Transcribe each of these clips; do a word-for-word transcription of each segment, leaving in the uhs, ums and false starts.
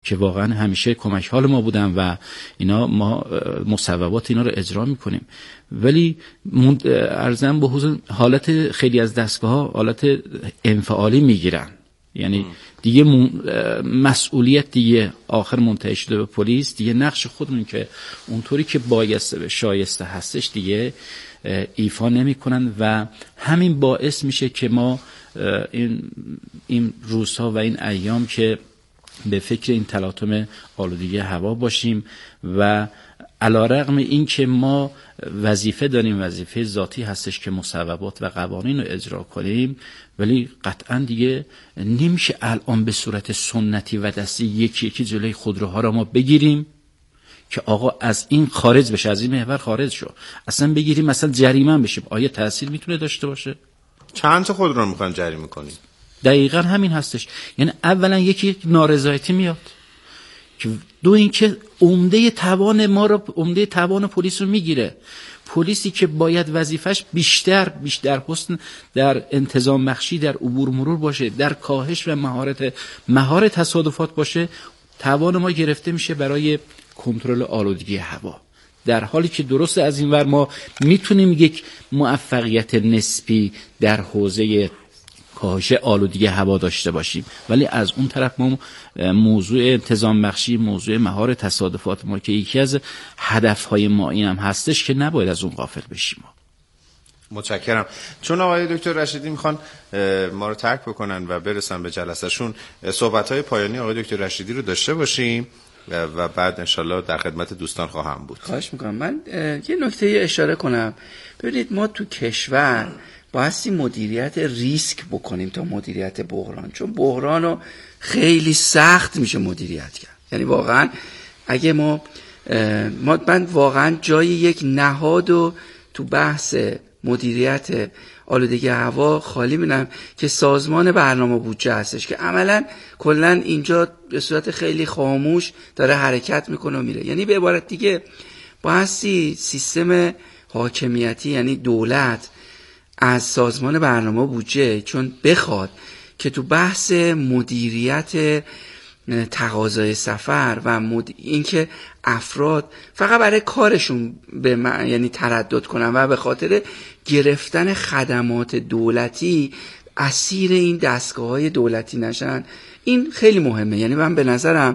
که واقعا همیشه کمک حال ما بودن و اینا، ما مصوبات اینا رو اجرا میکنیم. ولی ارزم به حضور حالت خیلی از دستگاه‌ها حالت انفعالی میگیرن، یعنی دیگه مسئولیت دیگه آخر منتهی شده به پلیس، دیگه نقش خودمون که اونطوری که بایسته به شایسته هستش دیگه ایفا نمی‌کنن و همین باعث میشه که ما این این روزها و این ایام که به فکر این تلاطم آلودگی هوا باشیم و علی‌رغم این که ما وظیفه داریم، وظیفه ذاتی هستش که مصوبات و قوانین رو اجرا کنیم، ولی قطعا دیگه نمیشه الان به صورت سنتی و دستی یکی یکی جلوی خودروها رو ما بگیریم که آقا از این خارج بشه، از این محور خارج شو، اصلا بگیریم مثلا جریمه بشیم. آیا تأثیر میتونه داشته باشه؟ چند تا خودرو میخوان جریمه کنیم؟ دقیقاً همین هستش. یعنی اولا یکی نارضایتی میاد، که دو اینکه عمده توان ما رو، عمده توان پلیس رو میگیره. پلیسی که باید وظیفش بیشتر بیشتر حسن در انتظام بخشی، در عبور مرور باشه، در کاهش و مهارت مهار تصادفات باشه، توان ما گرفته میشه برای کنترل آلودگی هوا. در حالی که درست از این ور ما میتونیم یک موفقیت نسبی در حوزه کاهش آلودگی هوا داشته باشیم، ولی از اون طرف ما موضوع انتظام بخشی، موضوع مهار تصادفات ما که یکی از هدفهای ما این هم هستش که نباید از اون غافل بشیم. متشکرم. چون آقای دکتر رشیدی میخوان ما رو ترک بکنن و برسن به جلسهشون، صحبت‌های پایانی آقای دکتر رشیدی رو داشته باشیم و بعد انشالله در خدمت دوستان خواهم بود. خواهش میکنم. من یه نکته اشاره کنم. ببینید ما تو کشور بایستی مدیریت ریسک بکنیم تا مدیریت بحران، چون بحران رو خیلی سخت میشه مدیریت کرد. یعنی واقعا اگه ما ما من واقعا جای یک نهاد و تو بحث مدیریت آلودگی هوا خالی می‌بینم که سازمان برنامه بودجه هستش که عملاً کلاً اینجا به صورت خیلی خاموش داره حرکت میکنه و میره. یعنی به عبارت دیگه بایستی سیستم حاکمیتی، یعنی دولت، از سازمان برنامه بودجه چون بخواد که تو بحث مدیریت تقاضای سفر و مد... اینکه افراد فقط برای کارشون به من... یعنی تردد کنن و به خاطر گرفتن خدمات دولتی اسیر این دستگاه‌های دولتی نشن، این خیلی مهمه. یعنی من به نظرم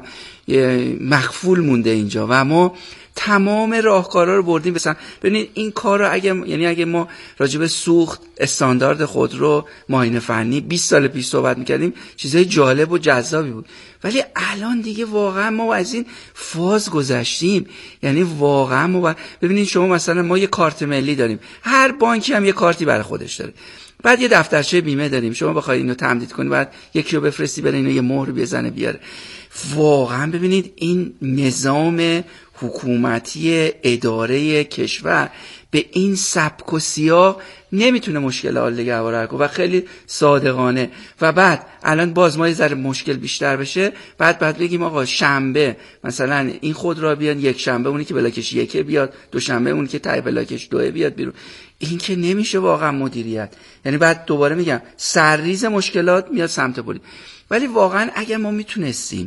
مغفول مونده اینجا و ما تمام راهکارا رو بردیم مثلا. ببینید این کار رو اگه یعنی اگه ما راجع به سوخت استاندارد خودرو معاینه فنی بیست سال پیش صحبت می‌کردیم، چیزای جالب و جذابی بود، ولی الان دیگه واقعا ما از این فاز گذشتیم. یعنی واقعا ما ببینید شما مثلا ما یه کارت ملی داریم، هر بانکی هم یه کارتی برای خودش داره، بعد یه دفترچه بیمه داریم، شما بخواید اینو تمدید کنید بعد یکی رو بفرستی بره اینو یه مهر بزنه بیاره. واقعا ببینید این نظام حکومتی اداره کشور به این سبک و سیاق نمیتونه مشکل آلودگی هوا رو حل کنه و خیلی صادقانه. و بعد الان باز ما یه ذره مشکل بیشتر بشه، بعد بعد بگیم آقا شنبه مثلا این خود را بیان، یک شنبه اونی که بلاکش یکه بیاد، دو شنبه اونی که تای بلاکش دوه بیاد بیرون. این که نمیشه واقعا مدیریت. یعنی بعد دوباره میگم سرریز مشکلات میاد سمت پلیس. ولی واقعا اگر ما میتونستیم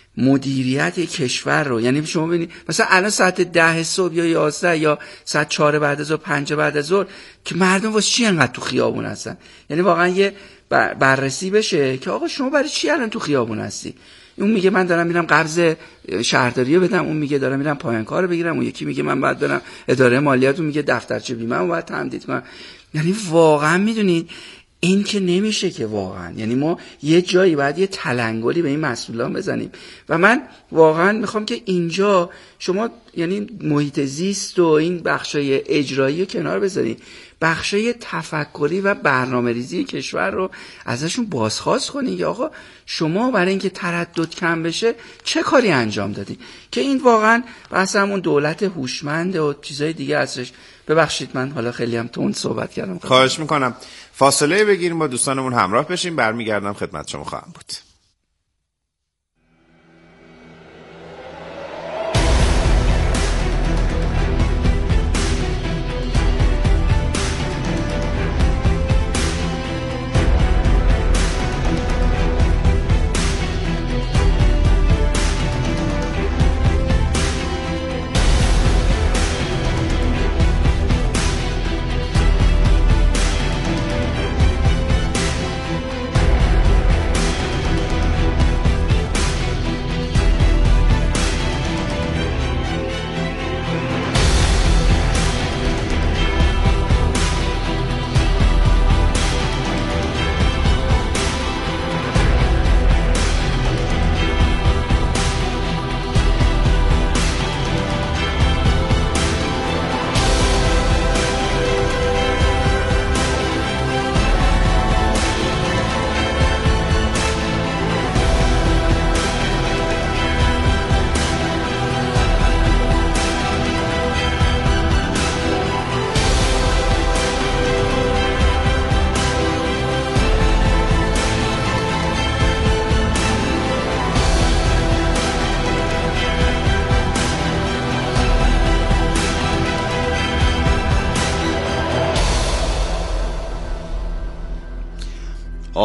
مدیریت کشور رو، یعنی شما ببینید مثلا الان ساعت ده صبح یا یازده یا ساعت چهار بعد از ظهر، پنج بعد از ظهر که مردم واسه چی انقدر تو خیابون هستن، یعنی واقعا یه بررسی بشه که آقا شما برای چی الان تو خیابون هستی؟ اون میگه من دارم میرم قبض شهرداری رو بدم، اون میگه دارم میرم پایانکار رو بگیرم، اون یکی میگه من باید برم اداره مالیات، اون میگه دفترچه بیمه رو باید تمدید کنم. یعنی واقعا میدونید این که نمیشه که واقعا، یعنی ما یه جایی باید یه تلنگری به این مسئولان بزنیم. و من واقعا میخوام که اینجا شما یعنی محیط زیست و این بخشای اجرایی رو کنار بذارید، بخشای تفکری و برنامه ریزی کشور رو ازشون بازخواست کنید که آقا شما برای اینکه تردد کم بشه چه کاری انجام دادید، که این واقعا بحث همون دولت هوشمند و چیزای دیگه ازش. ببخشید من حالا خیلی هم تند صحبت کردم. خواهش میکنم. فاصله بگیریم با دوستانمون همراه بشیم، برمیگردم خدمت شما خواهم بود.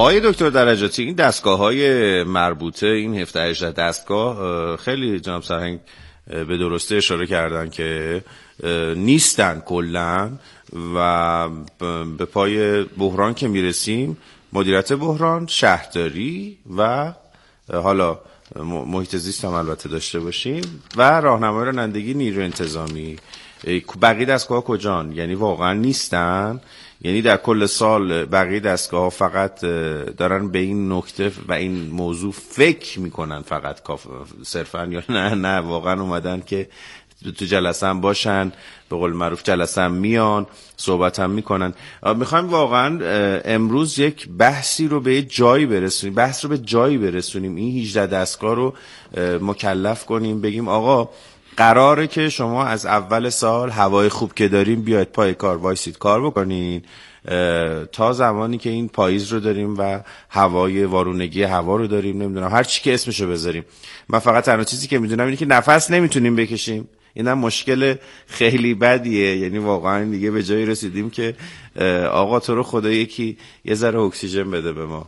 آقای دکتر درجاتی، این دستگاه‌های مربوطه، این هفده هجده دستگاه خیلی جناب سرهنگ به درسته اشاره کردن که نیستن کلن و به پای بحران که میرسیم مدیریت بحران، شهرداری و حالا محیط زیست هم البته داشته باشیم و راهنمای رانندگی نیرو انتظامی. بقیه دستگاه کجان؟ یعنی واقعا نیستن؟ یعنی در کل سال بقیه دستگاه فقط دارن به این نکته و این موضوع فکر میکنن فقط صرفا، یا نه نه واقعا اومدن که تو جلسه هم باشن، به قول معروف جلسه هم میان صحبت هم میکنن. میخوایم واقعا امروز یک بحثی رو به جایی برسونیم، بحث رو به جایی برسونیم، این هجده دستگاه رو مکلف کنیم، بگیم آقا قراره که شما از اول سال هوای خوب که داریم بیاید پای کار وایسید کار بکنین تا زمانی که این پاییز رو داریم و هوای وارونگی هوا رو داریم، نمیدونم هر چی که اسمشو بذاریم. من فقط تنها چیزی که میدونم اینه که نفس نمیتونیم بکشیم. اینم مشکل خیلی بدیه، یعنی واقعا دیگه به جایی رسیدیم که آقا تو رو خدا یکی یه ذره اکسیژن بده به ما.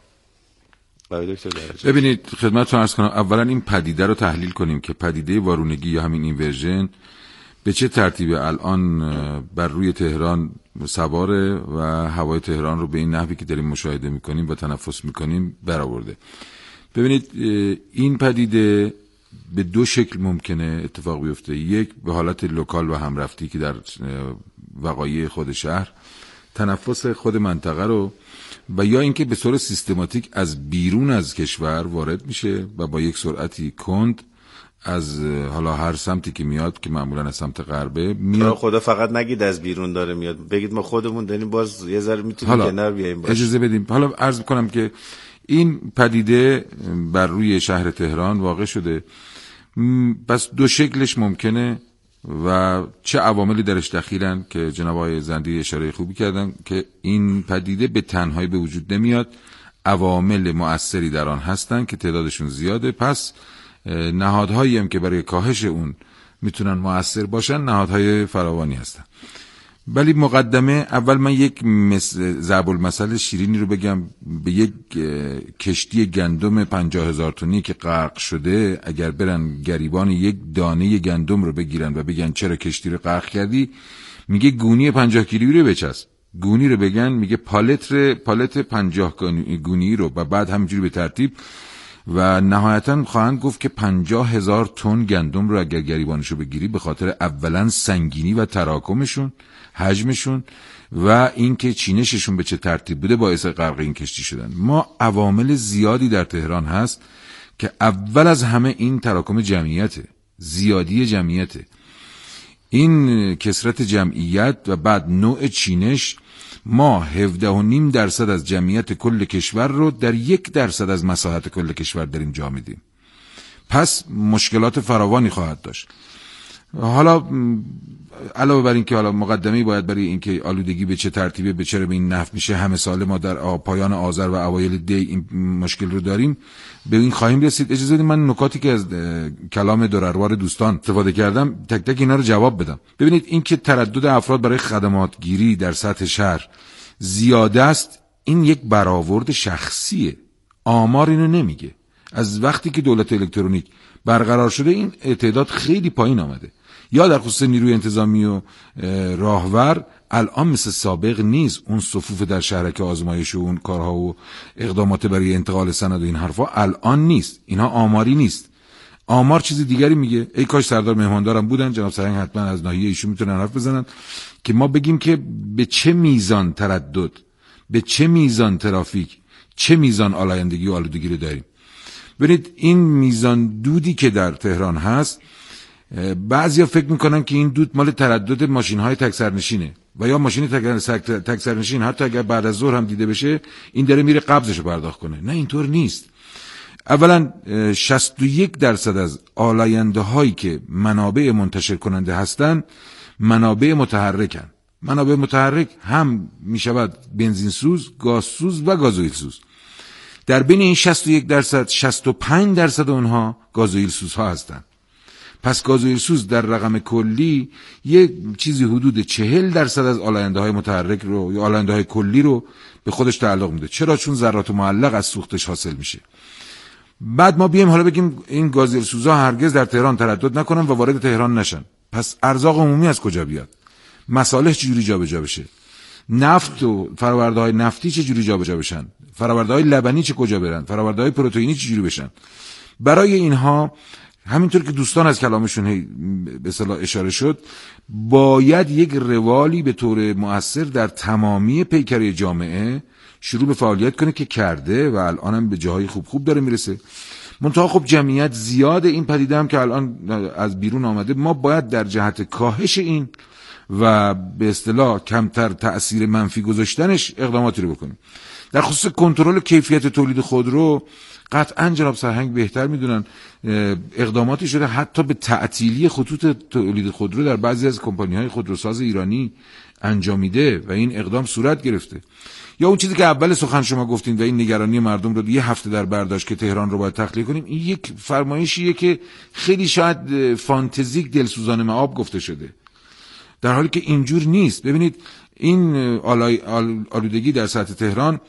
ببینید خدمتتون عرض کنم، اولا این پدیده رو تحلیل کنیم که پدیده وارونگی یا همین اینورژن به چه ترتیبی الان بر روی تهران سواره و هوای تهران رو به این نحوی که داریم مشاهده میکنیم و تنفس میکنیم برآورده. ببینید این پدیده به دو شکل ممکنه اتفاق بیفته، یک به حالت لوکال و همرفتی که در وقایع خود شهر تنفس خود منطقه رو، و یا اینکه به صورت سیستماتیک از بیرون از کشور وارد میشه و با یک سرعتی کند از حالا هر سمتی که میاد که معمولا از سمت غربه میاد. خدا فقط نگید از بیرون داره میاد، بگید ما خودمون داریم باز یه ذره میتونیم کنار بیاییم. باشه اجازه بدیم. حالا عرض کنم که این پدیده بر روی شهر تهران واقع شده، بس دو شکلش ممکنه و چه عواملی درش دخیلن که جناب آقای زندی اشاره خوبی کردن که این پدیده به تنهایی به وجود نمیاد، عوامل مؤثری در آن هستن که تعدادشون زیاده، پس نهادهایی هم که برای کاهش اون میتونن مؤثر باشن نهادهای فراوانی هستن. ولی مقدمه اول من یک ضرب المثل شیرینی رو بگم. به یک کشتی گندم پنجاه هزار تنی که غرق شده اگر برن گریبان یک دانه گندم رو بگیرن و بگن چرا کشتی رو غرق کردی، میگه گونی پنجاه کیلویی رو بچسب. گونی رو بگن میگه پالت ر پالت پنجاه گونی رو و بعد همینجوری به ترتیب و نهایتا خواهند گفت که پنجاه هزار تن گندم رو اگر گریبانشو بگیری به خاطر اولا سنگینی و تراکمشون، حجمشون و اینکه چینششون به چه ترتیب بوده باعث غرق این کشتی شدن. ما عوامل زیادی در تهران هست که اول از همه این تراکم جمعیته، زیادی جمعیته، این کثرت جمعیت و بعد نوع چینش. ما هفده و نیم درصد از جمعیت کل کشور رو در یک درصد از مساحت کل کشور داریم جا میدیم، پس مشکلات فراوانی خواهد داشت. حالا علاوه بر این که حالا مقدمه‌ای باید برای اینکه آلودگی به چه ترتیبه به چه به این نحو میشه، همه ساله ما در پایان آذر و اوایل دی این مشکل رو داریم، به این خواهیم رسید. اجازه بدید من نکاتی که از کلام درروار دوستان استفاده کردم تک تک اینا رو جواب بدم. ببینید این که تردد افراد برای خدمات گیری در سطح شهر زیاده است، این یک برآورد شخصیه، آمار اینو نمیگه. از وقتی که دولت الکترونیک برقرار شده این تعداد خیلی پایین آمده. یا در خصوص نیروی انتظامی و راهور الان مثل سابق نیست، اون صفوف در شهرک آزمایش و اون کارها و اقدامات برای انتقال سند و این حرفا الان نیست. اینها آماری نیست. آمار چیز دیگری میگه. ای کاش سردار مهماندارم بودن، جناب سرهنگ حتما از ناحیه ایشون میتونن حرف بزنن که ما بگیم که به چه میزان تردد، به چه میزان ترافیک، چه میزان آلایندگی و آلودگی رو داریم. ببینید این میزان دودی که در تهران هست، بعضیا فکر میکنن که این دود مال تردد ماشین‌های تک سرنشینه و یا ماشین تک سرنشین حتی اگر بعد از ظهر هم دیده بشه این داره میره قبضشو پرداخت کنه. نه اینطور نیست. اولا شصت و یک درصد از آلاینده هایی که منابع منتشر کننده هستن منابع متحرکن. منابع متحرک هم میشود بنزین سوز، گاز سوز و گازوئیل سوز. در بین این شصت و یک درصد شصت و پنج درصد اونها گازوئیل سوزها هستن. پس گازوئیل سوز در رقم کلی یه چیزی حدود چهل درصد از آلاینده های متحرک رو یا آلاینده های کلی رو به خودش تعلق میده. چرا؟ چون ذرات معلق از سوختش حاصل میشه. بعد ما بیایم حالا بگیم این گازوئیل سوزا هرگز در تهران تردد نکنن و وارد تهران نشن. پس ارزاق عمومی از کجا بیاد؟ مصالح چجوری جابجا بشه؟ نفت و فرآورده‌های نفتی چجوری جابجا بشن؟ فرآورده‌های لبنی چه کجا برن؟ فرآورده‌های پروتئینی چجوری بشن؟ برای اینها همینطور که دوستان از کلامشون به اصطلاح اشاره شد، باید یک روالی به طور مؤثر در تمامی پیکره جامعه شروع به فعالیت کنه که کرده و الان هم به جاهای خوب خوب داره میرسه. منتها خب جمعیت زیاده، این پدیده هم که الان از بیرون آمده، ما باید در جهت کاهش این و به اصطلاح کمتر تأثیر منفی گذاشتنش اقداماتی رو بکنیم. در خصوص کنترل کیفیت تولید خودرو قطعا جناب سرهنگ بهتر میدونن اقداماتی شده حتی به تعطیلی خطوط تولید خودرو در بعضی از کمپانی‌های خودروساز ایرانی انجامیده و این اقدام صورت گرفته. یا اون چیزی که اول سخن شما گفتین و این نگرانی مردم رو یه هفته در برداشت که تهران رو باید تخلیه کنیم، این یک فرمایشیه که خیلی شاید فانتزیک دلسوزانه معاب گفته شده، در حالی که اینجور نیست. ببینید این آلودگی در سطح تهران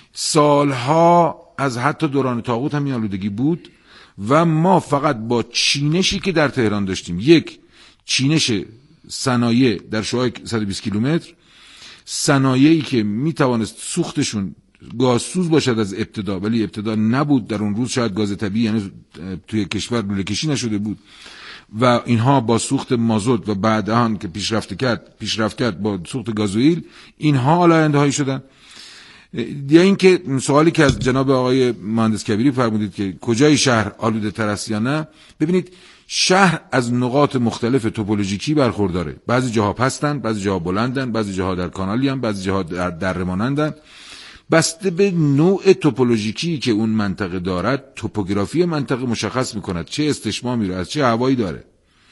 سالها از حتی دوران طاغوت هم این آلودگی بود و ما فقط با چینشی که در تهران داشتیم، یک چینش صنایع در شعاع صد و بیست کیلومتر، صنایعی که می توانست سوختشون گازسوز باشد از ابتدا ولی ابتدا نبود، در اون روز شاید گاز طبیعی یعنی توی کشور لوله کشی نشده بود و اینها با سوخت مازوت و بعد آن که پیشرفت کرد پیشرفت کرد با سوخت گازوئیل اینها آلاینده هایی شدن. یا اینکه سوالی که از جناب آقای مهندس کبیری فرمودید که کجای شهر آلوده تر است یا نه، ببینید شهر از نقاط مختلف توپولوژیکی برخورداره، بعضی جاها پستن، بعضی جاها بلندن، بعضی جاها در کانالی هم، بعضی جاها در درمانندن. بسته به نوع توپولوژیکی که اون منطقه دارد، توپوگرافی منطقه مشخص میکند چه استشمامی رو از چه هوایی داره.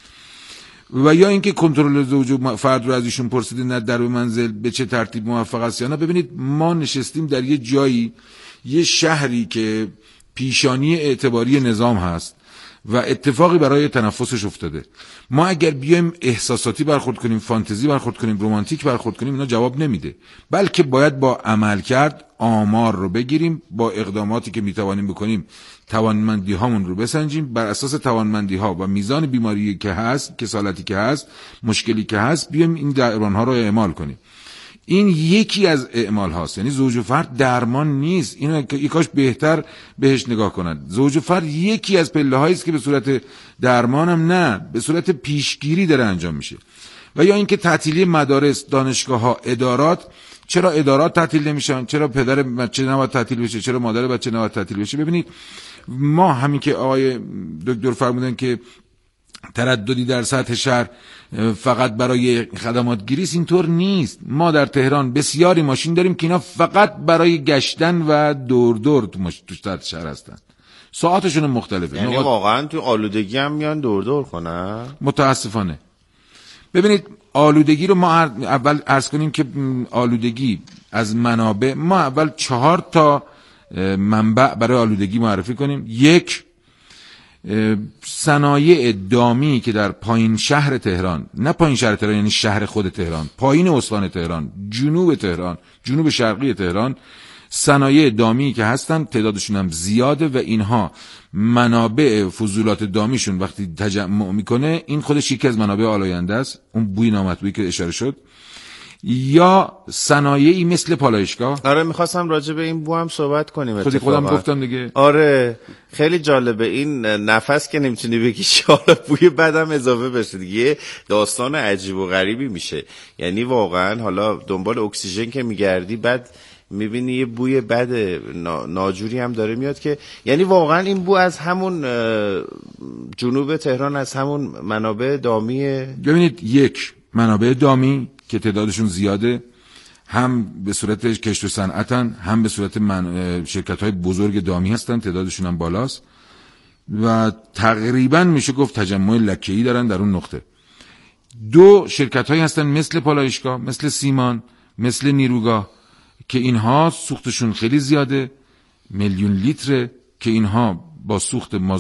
و یا اینکه کنترل زوج و فرد رو از ایشون پرسیدین نه در به منزل به چه ترتیب موفق است یا نه. ببینید ما نشستیم در یه جایی، یه شهری که پیشانی اعتباری نظام هست و اتفاقی برای تنفسش افتاده. ما اگر بیایم احساساتی برخورد کنیم، فانتزی برخورد کنیم، رمانتیک برخورد کنیم، اینا جواب نمیده، بلکه باید با عمل کرد آمار رو بگیریم، با اقداماتی که میتوانیم بکنیم توانمندی هامون رو بسنجیم، بر اساس توانمندی ها و میزان بیماری که هست، کسالتی که هست، مشکلی که هست، بیایم این درمان ها رو اعمال کنیم. این یکی از اعمال هاست. یعنی زوج و فرد درمان نیست، اینو یکاش بهتر بهش نگاه کنند. زوج و فرد یکی از پله هایی است که به صورت درمان هم نه، به صورت پیشگیری داره انجام میشه. و یا اینکه تعطیلی مدارس، دانشگاه ها، ادارات، چرا ادارات تعطیل نمیشن؟ چرا پدر بچه نباید تعطیل بشه؟ چرا مادر بچه نباید تعطیل بشه؟ ببینید ما همین که آقای دکتر فرمودن که ترددی در سطح شهر فقط برای خدمات گیری، اینطور نیست. ما در تهران بسیاری ماشین داریم که اینا فقط برای گشتن و دور دور تو سطح شهر هستن، ساعتشون مختلفه. یعنی واقعا تو آلودگی هم میان دور دور کنن؟ متاسفانه. ببینید آلودگی رو ما اول عرض کنیم که آلودگی از منابع، ما اول چهار تا منبع برای آلودگی معرفی کنیم. یک، صنایع دامی که در پایین شهر تهران، نه پایین شهر تهران یعنی شهر خود تهران، پایین استان تهران، جنوب تهران، جنوب شرقی تهران، صنایع دامی که هستن تعدادشون هم زیاده و اینها منابع فضولات دامیشون وقتی تجمع میکنه این خودش یکی از منابع آلاینده است، اون بوی نامطبوعی که اشاره شد. یا صنایعی مثل پالایشگاه. آره میخواستم راجع به این بو هم صحبت کنیم. خودی خودم گفتم دیگه. آره خیلی جالبه این نفس که نمیتونی بکشی، حالا بوی بدم اضافه بشه دیگه، داستان عجیب و غریبی میشه. یعنی واقعا حالا دنبال اکسیژن که میگردی بعد میبینی یه بوی بد ناجوری هم داره میاد که یعنی واقعا این بو از همون جنوب تهران، از همون منابع دامیه. ببینید یک منابع دامی که تعدادشون زیاده، هم به صورت کشت و صنعتن، هم به صورت من... شرکت‌های بزرگ دامی هستن، تعدادشون هم بالاست و تقریبا میشه گفت تجمع لکه‌ای دارن در اون نقطه. دو شرکت‌هایی هستن مثل پالایشگاه، مثل سیمان، مثل نیروگاه که اینها سوختشون خیلی زیاده، میلیون لیتره، که اینها با سوخت مازوت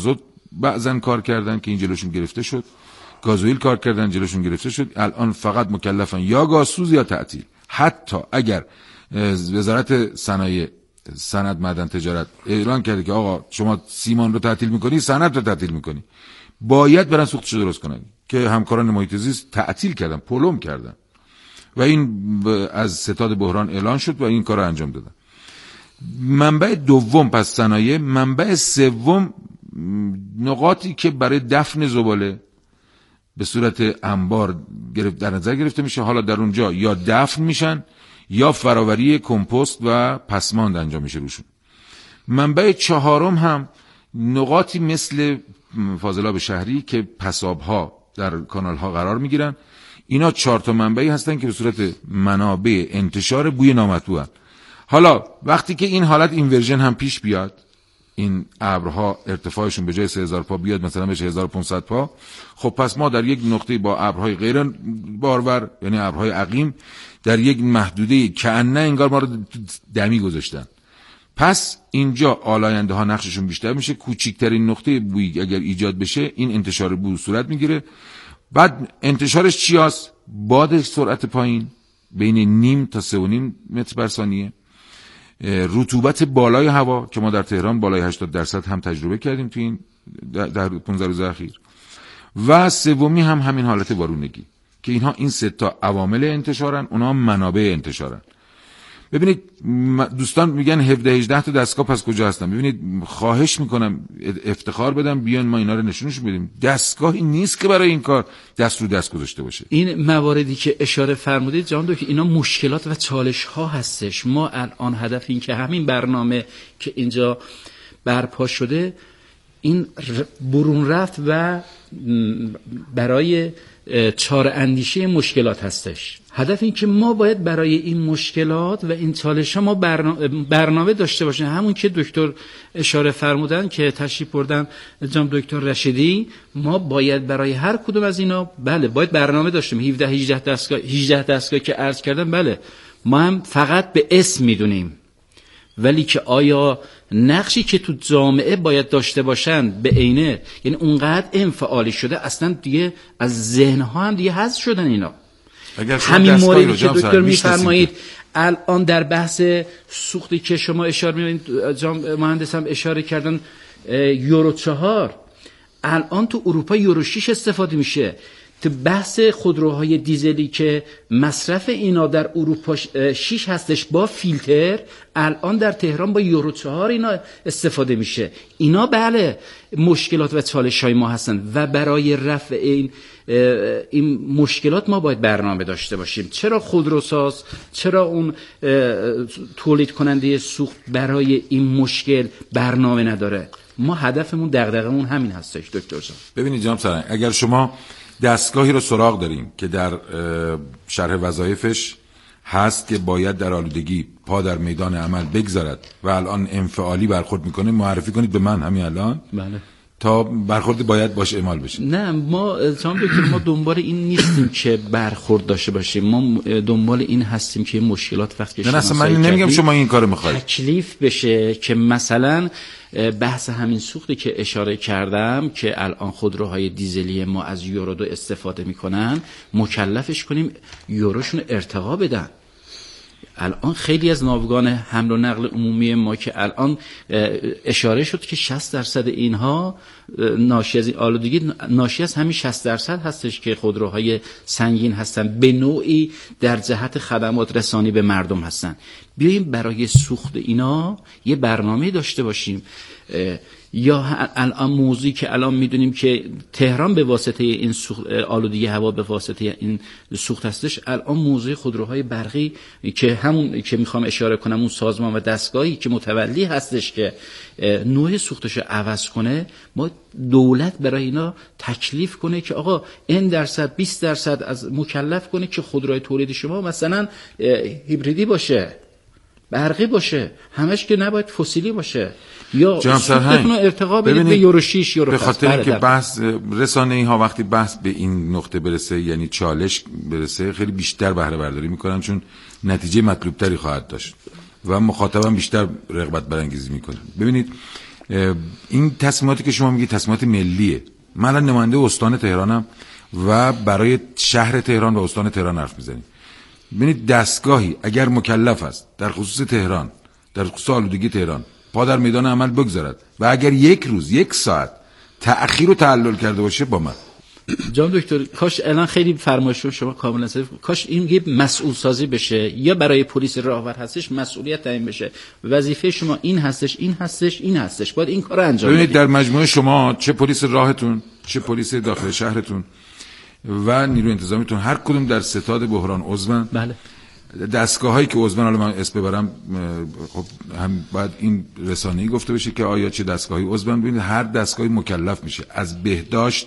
بعضن کار کردن که این جلوشون گرفته شد، گازوئیل کار کردن جلوشون گرفته شد، الان فقط مکلفن یا گازسوز یا تعطیل. حتی اگر وزارت صنایع، صنعت، معدن، تجارت اعلان کرده که آقا شما سیمان رو تعطیل میکنی، صنعت رو تعطیل میکنی، باید برن سوختشو درست کنن، که همکاران محیط زیست تعطیل کردن، پلم کردن و این از ستاد بحران اعلان شد و این کار رو انجام دادن. منبع دوم پس صنایع. منبع سوم نقاطی که برای دفن زباله به صورت انبار گرفت در نظر گرفته میشه، حالا در اونجا یا دفن میشن یا فراوری کمپوست و پسماند انجام میشه روشون. منبع چهارم هم نقاطی مثل فاضلاب شهری که پساب‌ها در کانال‌ها قرار میگیرن. اینا چهار تا منبعی هستن که به صورت منابع انتشار بوی نامطبوع. حالا وقتی که این حالت اینورژن هم پیش بیاد، این ابرها ارتفاعشون به جای سه هزار پا بیاد مثلا بشه هزار و پانصد پا، خب پس ما در یک نقطه با ابرهای غیر بارور، یعنی ابرهای عقیم، در یک محدوده که انه انگار ما رو دمی گذاشتن. پس اینجا آلاینده ها نقششون بیشتر میشه. کوچکترین نقطه بوی اگر ایجاد بشه، این انتشار بو صورت میگیره. بعد انتشارش چی هست؟ باد سرعت پایین بین نیم تا سه و نیم متر بر ثانیه، رطوبت بالای هوا که ما در تهران بالای هشتاد درصد هم تجربه کردیم تو این در پانزده روز اخیر، و سومی هم همین حالت بارونگی که اینها این سه تا عوامل انتشارن، اونها منابع انتشارن. ببینید دوستان میگن هفده هجده تا دستگاه پس کجا هستن؟ ببینید خواهش میکنم افتخار بدم بیان ما اینا رو نشونش بدیم. دستگاهی نیست که برای این کار دست رو دست گذاشته باشه. این مواردی که اشاره فرمودید جان دکتر، اینا مشکلات و چالش ها هستش. ما الان هدف این که همین برنامه که اینجا برپا شده این برون رفت و برای چاره اندیشه مشکلات هستش. هدف این که ما باید برای این مشکلات و این چالش ها ما برنامه, برنامه داشته باشیم. همون که دکتر اشاره فرمودن که تشریف بردن جناب دکتر رشیدی، ما باید برای هر کدوم از اینا بله باید برنامه داشتیم. هفده هجده دستگاه هجده دستگاه که عرض کردم، بله ما هم فقط به اسم میدونیم، ولی که آیا نقشی که تو جامعه باید داشته باشن به عینه، یعنی اونقدر انفعالی شده اصلا دیگه از ذهنها هم دیگه حذف شدن اینا. همین موردی که دکتر میفرمایید الان در بحث سوختی که شما اشاره می‌کنید، جناب مهندس هم اشاره کردن، یورو چهار الان تو اروپا یورو شش استفاده میشه. تو بحث خودروهای دیزلی که مصرف اینا در اروپا شش هستش با فیلتر، الان در تهران با یورو چهار اینا استفاده میشه. اینا بله مشکلات و چالش های ما هستن و برای رفع این این مشکلات ما باید برنامه داشته باشیم. چرا خودروساز، چرا اون تولید کننده سوخت برای این مشکل برنامه نداره؟ ما هدفمون دغدغمون همین هستش دکتر جان. ببینید جناب سرنگ، اگر شما دستگاهی رو سراغ داریم که در شرح وظایفش هست که باید در آلودگی پا در میدان عمل بگذارد و الان انفعالی برخورد میکنه، معرفی کنید به من همین الان. بله. تا برخورد باید باشه اعمال بشه. نه ما جناب دکتر ما دنبال این نیستیم که برخورد داشته باشیم، ما دنبال این هستیم که مشکلات وقتی نه اصلا من نمیگم شما این کارو میخواید تکلیف بشه، که مثلا بحث همین سوختی که اشاره کردم که الان خودروهای دیزلی ما از یورو دو استفاده میکنن، مکلفش کنیم یوروشون ارتقا بدن. الان خیلی از ناوگان حمل و نقل عمومی ما که الان اشاره شد که شصت درصد اینها ناشی از این آلودگی ناشی از همین شصت درصد هستش که خودروهای سنگین هستن، به نوعی در جهت خدمات رسانی به مردم هستن. بیاییم برای سوخت اینا یه برنامه داشته باشیم. یا الان موضوعی که الان میدونیم که تهران به واسطه این سوخت، آلودگی هوا به واسطه این سوخت هستش، الان موضوع خودروهای برقی که همون که میخوام اشاره کنم اون سازمان و دستگاهی که متولی هستش که نوع سوختش رو عوض کنه، ما دولت برای اینا تکلیف کنه که آقا این درصد بیست درصد از مکلف کنه که خودروی تولید شما مثلا هیبریدی باشه، برقی باشه، همش که نباید فسیلی باشه، یا سوختتون ارتقا بدید به یورو شش یورو. به خاطر اینکه بحث رسانه‌ای ها وقتی بحث به این نقطه برسه، یعنی چالش برسه، خیلی بیشتر بهره برداری میکنن چون نتیجه مطلوب تری خواهد داشت و مخاطبم بیشتر رغبت برانگیزی میکنه. ببینید این تصمیماتی که شما میگید تصمیمات ملیه. من الان نماینده استان تهرانم و برای شهر تهران و استان تهران حرف میزنیم. ببینید دستگاهی اگر مکلف است در خصوص تهران، در خصوص آلودگی تهران پا در میدان عمل بگذارد و اگر یک روز یک ساعت تأخیر و تعلل کرده باشه با من. جان دکتر کاش الان خیلی فرمایش شما کاملا صحیح، کاش این یه مسئول سازی بشه، یا برای پلیس راهور هستش مسئولیت تعیین بشه، وظیفه شما این هستش این هستش این هستش، باید این کارو انجام بدید. ببینید در مجموعه شما چه پلیس راهتون، چه پلیس داخل شهرتون و نیروی انتظامیتون هر کدوم در ستاد بحران عضون. بله. دستگاهایی که عضون، حالا من اسم ببرم خب هم باید این رسانه‌ای گفته بشه که آیا چه دستگاهی عضون. ببینید هر دستگاهی مکلف میشه از بهداشت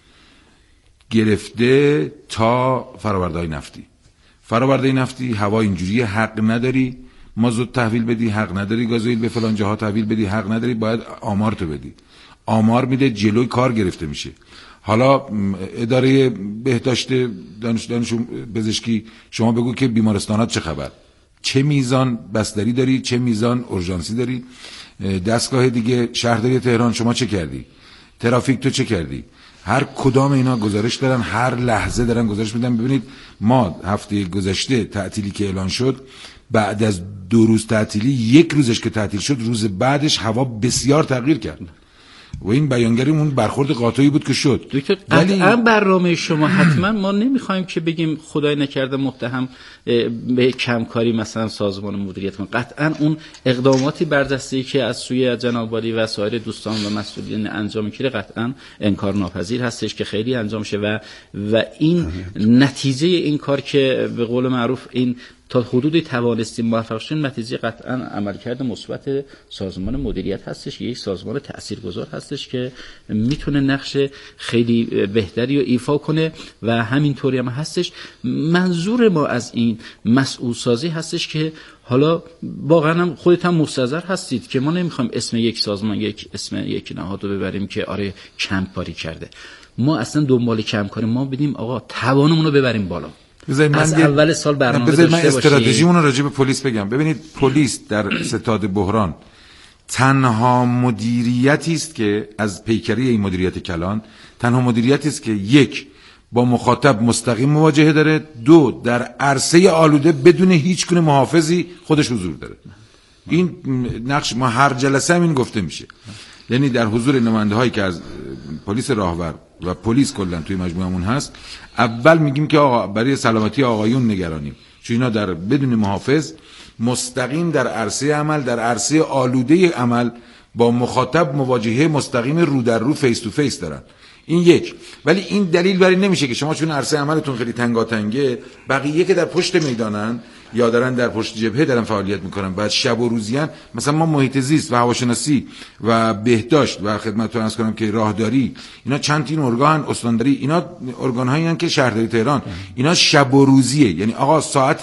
گرفته تا فرآورده‌های نفتی. فرآورده نفتی هوا اینجوری حق نداری مازوت تحویل بدی، حق نداری گازوئیل به فلان جاها تحویل بدی، حق نداری، باید آمار تو بدی. آمار میده، جلوی کار گرفته میشه. حالا اداره بهداشت دانش دانش پزشکی شما بگو که بیمارستانات چه خبر، چه میزان بستری داری، چه میزان اورژانسی داری. دستگاه دیگه شهرداری تهران شما چه کردی، ترافیک تو چه کردی. هر کدام اینا گزارش دارن، هر لحظه دارن گزارش میدن. ببینید ما هفته گذشته تعطیلی که اعلان شد، بعد از دو روز تعطیلی یک روزش که تعطیل شد، روز بعدش هوا بسیار تغییر کرد و این بیانگریمون برخورد قاطعی بود که شد. دکتر قطعا برنامه شما حتما ما نمیخوایم که بگیم خدای نکرده متهم به کمکاری مثلا سازمان مدیریت کنه، قطعا اون اقداماتی بردستی که از سوی جناب والی و سایر دوستان و مسئولین انجام میگیره قطعا انکار ناپذیر هستش که خیلی انجام شه و و این نتیجه این کار که به قول معروف این تا حدودی توانستیم موفق شدیم، نتیجه قطعا عملکرد مثبت سازمان مدیریت هستش، یک سازمان تاثیرگذار هستش که میتونه نقش خیلی بهتری رو ایفا کنه و همینطوری هم هستش. منظور ما از این مسئول سازی هستش که حالا واقعا هم خودت هم مستحضر هستید که ما نمیخوایم اسم یک سازمان یک اسم یک نهاد رو ببریم که آره کمکاری کرده. ما اصلا دنبال کمکاری ما بدیم آقا توانمون رو ببریم بالا. از اول سال برنامه داشته باشیم. من استراتژیمون رو راجع به پلیس بگم. ببینید پلیس در ستاد بحران تنها مدیریتی است که از پیکری این مدیریت کلان تنها مدیریتی است که یک با مخاطب مستقیم مواجهه داره، دو در عرصه آلوده بدون هیچ گونه محافظی خودش حضور داره. این نقش ما هر جلسه هم این گفته میشه، یعنی در حضور نماینده هایی که از پلیس راهور و پلیس کلا توی مجموعمون هست، اول میگیم که آقا برای سلامتی آقایون نگرانیم، چون اینا در بدون محافظ مستقیم در عرصه عمل، در عرصه آلوده عمل با مخاطب مواجهه مستقیم رو در رو فیس تو فیس دارن. این یک. ولی این دلیل بر این نمیشه که شما چون عرصه عملتون خیلی تنگاتنگه، بقیه که در پشت میدانن یا دارن در پشت جبهه دارن فعالیت میکنن، بعد شب و روزیان مثلا ما محیط زیست و هواشناسی و بهداشت و خدمتتون عرض کنم که راهداری، اینا چند تین ارگان، استانداری، اینا ارگان‌هایی هستن که شهرداری تهران اینا شب و روزیه، یعنی آقا ساعت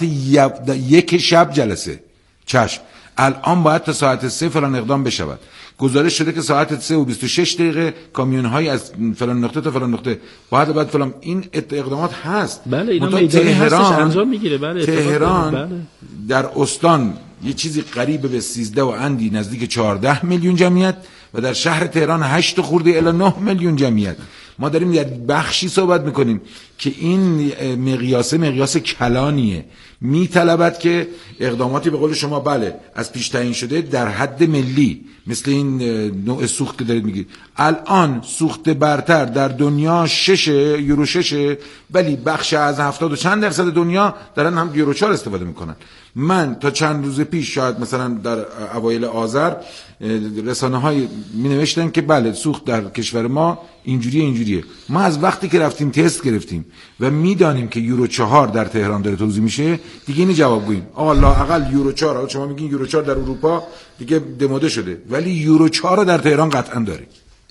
یک شب جلسه چشم، الان باید تا ساعت سه فلان اقدام بشود. گزارش شده که ساعت سه و بیست و شش دقیقه کامیون های از فلان نقطه تا فلان نقطه باید باید فلان. این اقدامات هست. بله اینا میدانی هستش انجام میگیره. بله تهران بله. در استان یه چیزی قریب به سیزده و اندی نزدیک چهارده میلیون جمعیت و در شهر تهران هشت خورده الی نه میلیون جمعیت. ما داریم در بخشی صحبت میکنیم که این مقیاسه مقیاس کلانیه، میطلبد که اقداماتی به قول شما بله از پیش تعیین شده در حد ملی، مثل این نوع سوخت که دارید میگید. الان سوخت برتر در دنیا شش یورو شش، ولی بخش از هفتاد و چند درصد دنیا دارن هم یورو چهار استفاده میکنن. من تا چند روز پیش شاید مثلا در اوایل آذر رسانه های می نوشتن که بله سوخت در کشور ما اینجوریه اینجوریه. ما از وقتی که رفتیم تست گرفتیم و میدانیم که یورو چهار در تهران داره توزیع میشه، دیگه این جواب گوییم آقا لااقل یورو چهار، شما میگین یورو چهار در اروپا دیگه دموده شده، ولی یورو چهار در تهران قطعا داریم.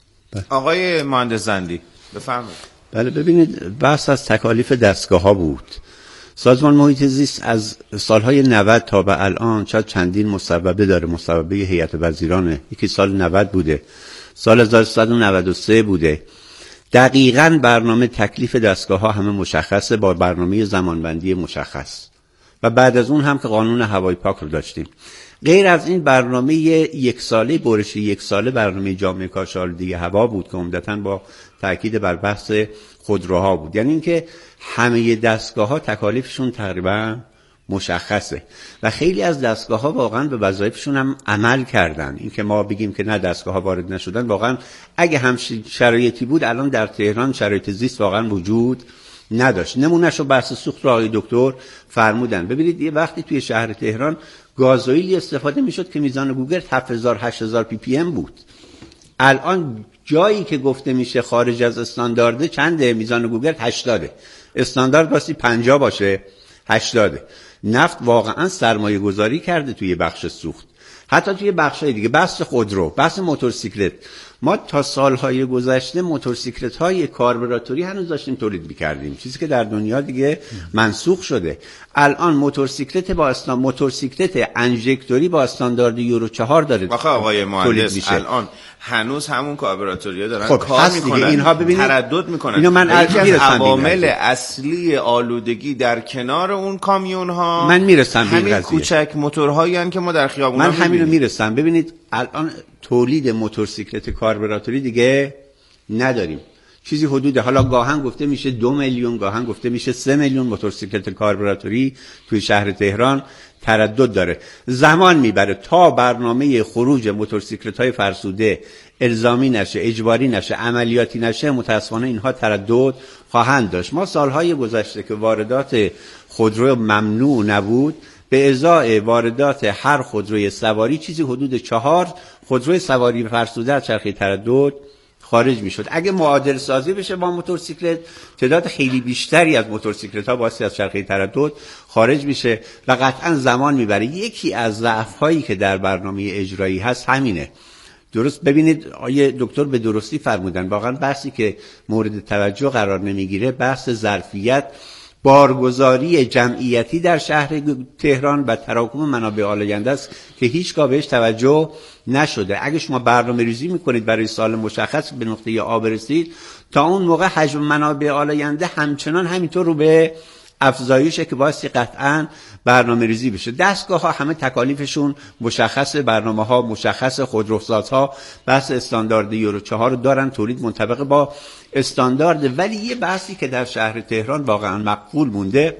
آقای مهندس زندی بفرمایید. بله ببینید بحث از تکالیف دستگاه ها بود. سازمان محیط زیست از سالهای نود تا به الان شاید چندین مصوبه داره. مصوبه هیئت وزیرانه، یکی سال نود بوده، سال هزار و سیصد و نود و سه بوده. دقیقاً برنامه تکلیف دستگاه ها همه مشخصه با برنامه زمانبندی مشخص، و بعد از اون هم که قانون هوای پاک رو داشتیم. غیر از این برنامه یک ساله برش یک ساله برنامه جامعه کاهش آلودگی هوا بود که عمدتاً با تاکید بر بحث خودروها بود. یعنی اینکه همه دستگاه‌ها تکالیفشون تقریبا مشخصه و خیلی از دستگاه‌ها واقعا به وظایفشون هم عمل کردن. این که ما بگیم که نه دستگاه‌ها وارد نشدن، واقعا اگه هم شرایطی بود الان در تهران شرایط زیست واقعا وجود نداشت. نمونهشو بحث سوخت رو آقای دکتر فرمودن. ببینید یه وقتی توی شهر تهران گازوئیلی استفاده میشد که میزان گوگرد هفت هزار هشت هزار پی پی ام بود. الان جایی که گفته میشه خارج از استاندارد چنده؟ میزان گوگرد هشتاده. استاندارد واسه پنجاه باشه، هشتاده. نفت واقعا سرمایه گذاری کرده توی بخش سوخت، حتی توی بخشای دیگه. بحث خودرو، بحث موتورسیکلت، ما تا سالهای گذشته موتورسیکلت های کاربراتوری هنوز داشتیم تولید می‌کردیم، چیزی که در دنیا دیگه منسوخ شده. الان موتورسیکلت با استان موتورسیکلت انژکتوری با استاندارد یورو چهار داره. آخه آقای مهندس الان هنوز همون کاربراتوریا دارن خب کار میکنن، اینها ببینید تردد میکنن. اینو من عوامل اصلی آلودگی در کنار اون کامیون ها من میرسم به همین کوچک موتورهایی ان که ما در خیابونا من همینو میرسم. ببینید الان تولید موتورسیکلت کاربراتوری دیگه نداریم. چیزی حدود، حالا گاهن گفته میشه دو میلیون، گاهن گفته میشه سه میلیون موتورسیکلت کاربراتوری توی شهر تهران تردد داره. زمان میبره تا برنامه خروج موتورسیکلت های فرسوده الزامی نشه، اجباری نشه، عملیاتی نشه. متاسفانه اینها تردد خواهند داشت. ما سالهای گذشته که واردات خودرو ممنوع نبود، به ازای واردات هر خودروی سواری چیزی حدود چهار خودروی سواری فرسوده از چرخه تردد خارج میشد. اگه معادل سازی بشه با موتورسیکلت، تعداد خیلی بیشتری از موتورسیکلت ها باعث از چرخه تردد خارج میشه و قطعا زمان میبره. یکی از ضعف هایی که در برنامه اجرایی هست همینه. درست ببینید آیه دکتر به درستی فرمودن، واقعا بحثی که مورد توجه قرار نمیگیره بحث ظرفیت بارگذاری جمعیتی در شهر تهران و تراکم منابع آلاینده است که هیچگاه بهش توجه نشده. اگه شما برنامه ریزی میکنید برای سال مشخص به نقطه آ برسید، تا اون موقع حجم منابع آلاینده همچنان همینطور رو به افزایشه که باعث قطعاً برنامه ریزی بشه. دستگاه ها همه تکالیفشون مشخصه، برنامه ها مشخصه، خودروسازها بحث استاندارد یورو چهار رو دارن، تولید منطبق با استاندارد. ولی یه بحثی که در شهر تهران واقعاً مقبول مونده،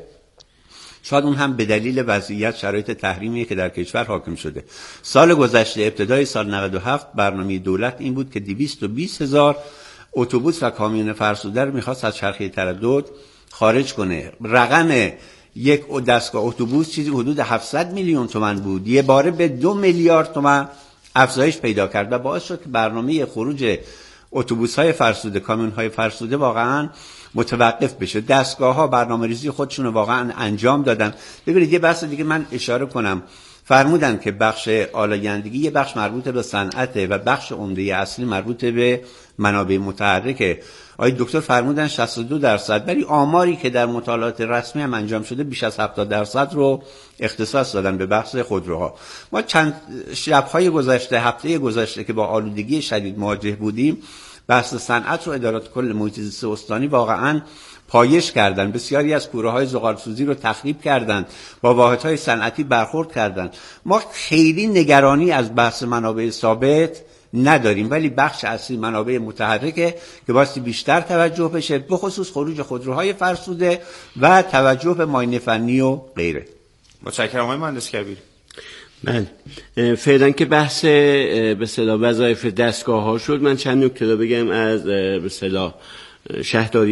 شاید اون هم به دلیل وضعیت شرایط تحریمیه که در کشور حاکم شده. سال گذشته ابتدای سال نود و هفت برنامه دولت این بود که دویست و بیست هزار اتوبوس و کامیون فرسوده رو میخواست از چرخه تردد خارج کنه. رقم یک دستگاه اتوبوس چیزی حدود هفتصد میلیون تومان بود، یه باره به دو میلیارد تومان افزایش پیدا کرد و باعث شد که برنامه خروج اتوبوس‌های فرسوده، کامیون‌های فرسوده واقعاً متوقف بشه. دستگاه‌ها برنامه‌ریزی خودشون رو واقعاً انجام دادن. ببینید یه بحث دیگه من اشاره کنم، فرمودن که بخش آلایندگی یه بخش مربوط به صنعته و بخش عمده اصلی مربوط به منابع متحرکه. آقای دکتر فرمودن شصت و دو درصد، ولی آماری که در مطالعات رسمی هم انجام شده بیش از هفتاد درصد رو اختصاص دادن به بحث خودروها. ما چند شب‌های گذشته، هفته گذشته که با آلودگی شدید مواجه بودیم، بحث صنعت رو ادارات کل محیط زیست استانی واقعاً پایش کردن. بسیاری از کوره‌های زغالسوزی رو تخریب کردن، با واحدهای صنعتی برخورد کردن. ما خیلی نگرانی از بحث منابع ثابت نداریم، ولی بخش اصلی منابع متحرکه که واسه بیشتر توجه بشه، به خصوص خروج خودروهای فرسوده و توجه به معاینه فنی و غیره. متشکرم آقای مهندس کبیر. بله، فعلا که بحث به اصطلاح وظایف دستگاه ها شد، من چند نکته رو بگم از به اصطلاح شهرداری